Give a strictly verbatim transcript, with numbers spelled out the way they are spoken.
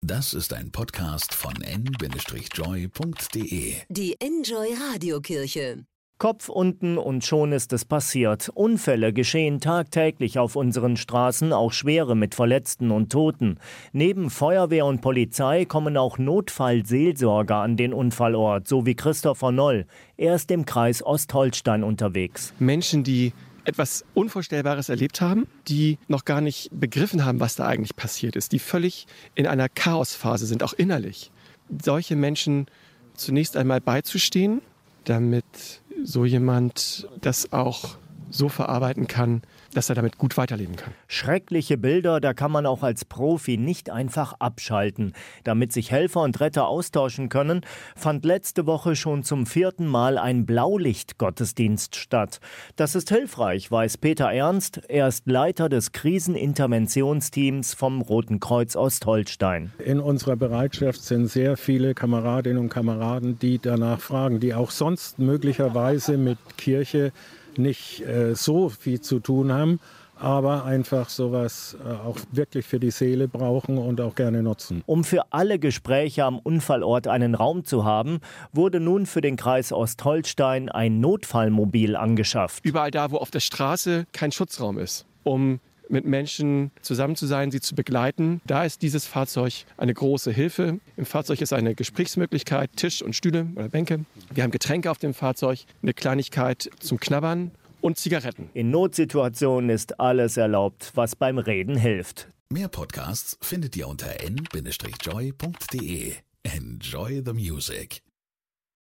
Das ist ein Podcast von en Bindestrich joy punkt de. Die Enjoy Radiokirche. Kopf unten und schon ist es passiert. Unfälle geschehen tagtäglich auf unseren Straßen, auch schwere mit Verletzten und Toten. Neben Feuerwehr und Polizei kommen auch Notfallseelsorger an den Unfallort, so wie Christopher Noll. Er ist im Kreis Ostholstein unterwegs. Menschen, die etwas Unvorstellbares erlebt haben, die noch gar nicht begriffen haben, was da eigentlich passiert ist, die völlig in einer Chaosphase sind, auch innerlich. Solche Menschen zunächst einmal beizustehen, damit so jemand das auch so verarbeiten kann, dass er damit gut weiterleben kann. Schreckliche Bilder, da kann man auch als Profi nicht einfach abschalten. Damit sich Helfer und Retter austauschen können, fand letzte Woche schon zum vierten Mal ein Blaulichtgottesdienst statt. Das ist hilfreich, weiß Peter Ernst. Er ist Leiter des Kriseninterventionsteams vom Roten Kreuz Ostholstein. In unserer Bereitschaft sind sehr viele Kameradinnen und Kameraden, die danach fragen, die auch sonst möglicherweise mit Kirche nicht äh, so viel zu tun haben, aber einfach sowas äh, auch wirklich für die Seele brauchen und auch gerne nutzen. Um für alle Gespräche am Unfallort einen Raum zu haben, wurde nun für den Kreis Ostholstein ein Notfallmobil angeschafft. Überall da, wo auf der Straße kein Schutzraum ist, um mit Menschen zusammen zu sein, sie zu begleiten, da ist dieses Fahrzeug eine große Hilfe. Im Fahrzeug ist eine Gesprächsmöglichkeit, Tisch und Stühle oder Bänke. Wir haben Getränke auf dem Fahrzeug, eine Kleinigkeit zum Knabbern und Zigaretten. In Notsituationen ist alles erlaubt, was beim Reden hilft. Mehr Podcasts findet ihr unter en Bindestrich joy punkt de. Enjoy the music.